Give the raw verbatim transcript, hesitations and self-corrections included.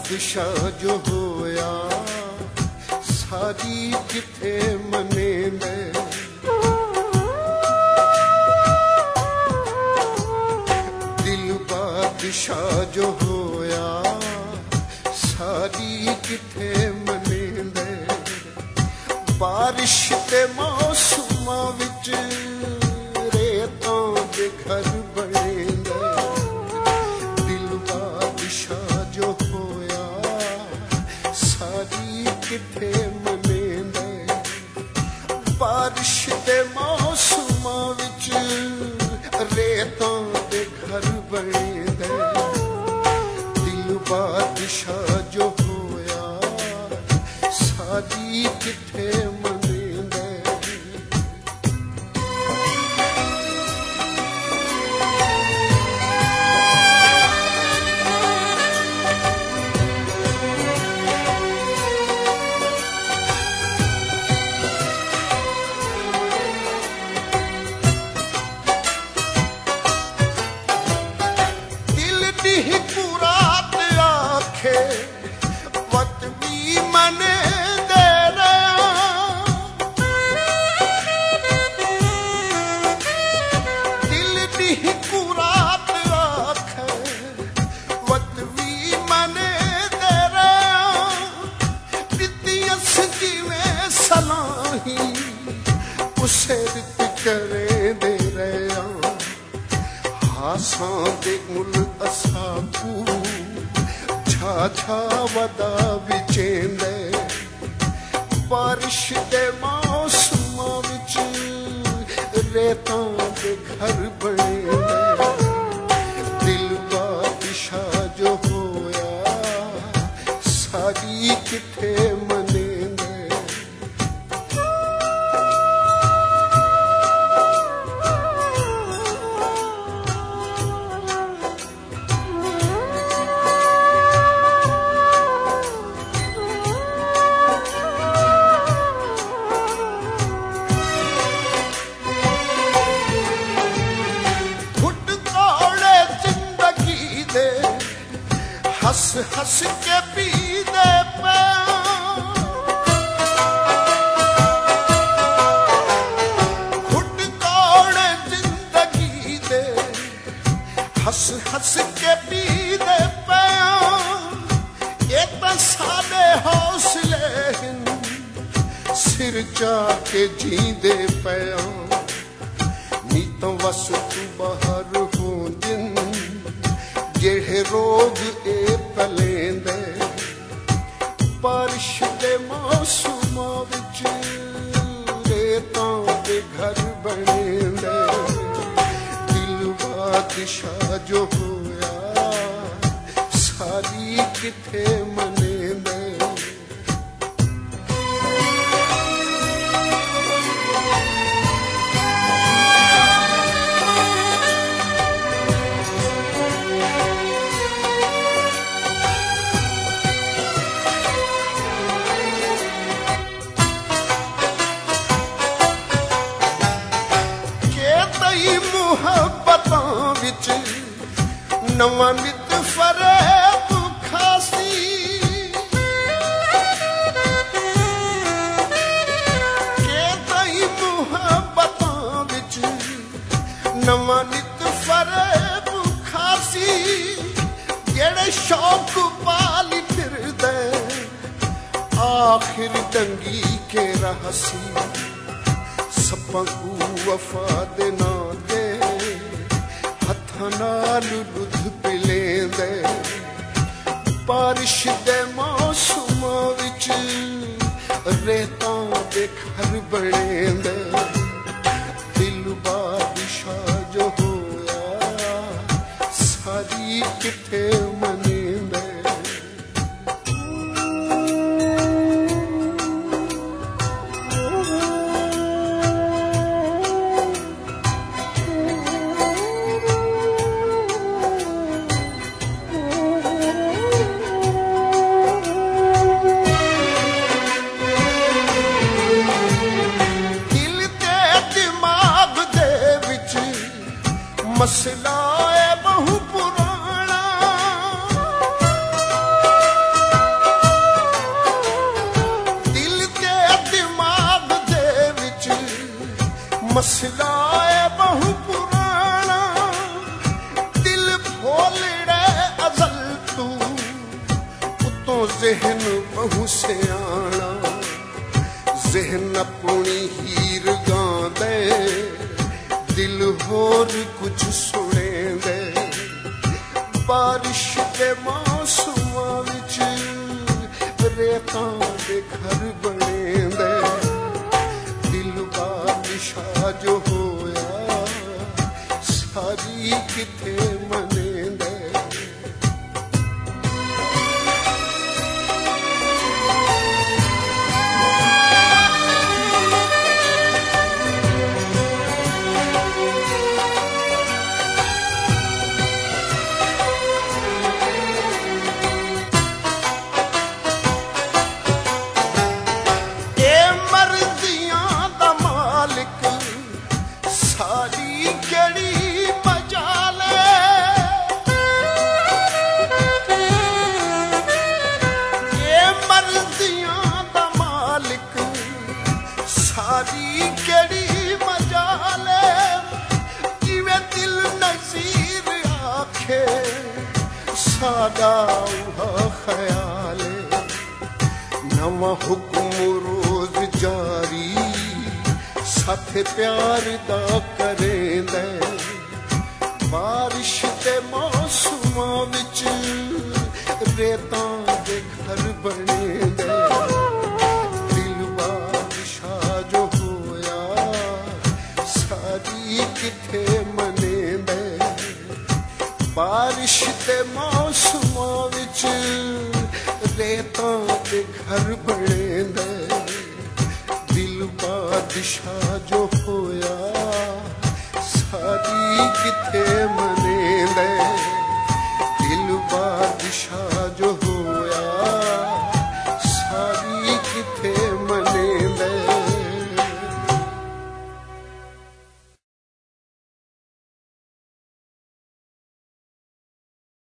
बादशाह जो होया सारी किथे मनेंदे। दिल बादशाह जो होया सारी किथे मनेंदे। बारिश दे मौसमां विच रेतां दे घर बनेंदे। दिल बादशाह जो होया सारी किथे मनेंदे। बारिश दे मौसमां विच रेतां दे घर बनेंदे। दिल बादशाह जो होया सारी किथे मनेंदे। उसे रित करे दे रहा हासां दे मुल असाकू छा छा वदा विचेंदे। बारिश दे मौसमां विच रेतां दे घर बनेंदे। दिल बादशाह जो होया सारी किथे मनेंदे। हस हस के पीदे पे घुट तोड़े जिंदगी दे। हस हस के पीदे पे ये तो सादे हौसले सिर चाके जींदे पे। नी तो वस तू बाहर हो जिन जेड़े रोग ए पलेंदे। बारिश दे मौसमां विच रेतां दे घर बनेंदे। दिल बादशाह जो होया सारी किथे मनेंदे। मुहब्बतां विच नवां नित फरेब खासी। के ताई मुहब्बतां विच नवां नित फरेब खासी। जेड़े शौक पाली फिरदे आखिर दंगी के रहसी। सप्पां कू वफा दे ना दे हत्थां नाल दुध पिलेंदे। बारिश दे मौसमां विच रेतां दे घर बनेंदे। दिल बादशाह जो होया सारी किथे मनेंदे। मसला है बहु पुराना। मसला है बहु पुराना, दिल फोलड़े अजल तू, उतों ज़हन बहु सियाना, ज़हन अपनी हीर गांदे, दिल होर कुछ सुने दे। बारिश के मौसमां विच रेतां दे घर बने दे, दिल बादशाह जो होया सारी किथे मने दे। सारी केड़ी मजाले, जिवें दिल नज़ीर आखे सादा उहा ख्याले। नवा हुक्म रोज जारी साथे प्यार दा करेंदे, बारिश दे मौसमां विच रेतां दे घर बनेंदे, किथे मने दे। बारिश दे मौसमां विच रेतां दे घर बने दे, दिल बादशाह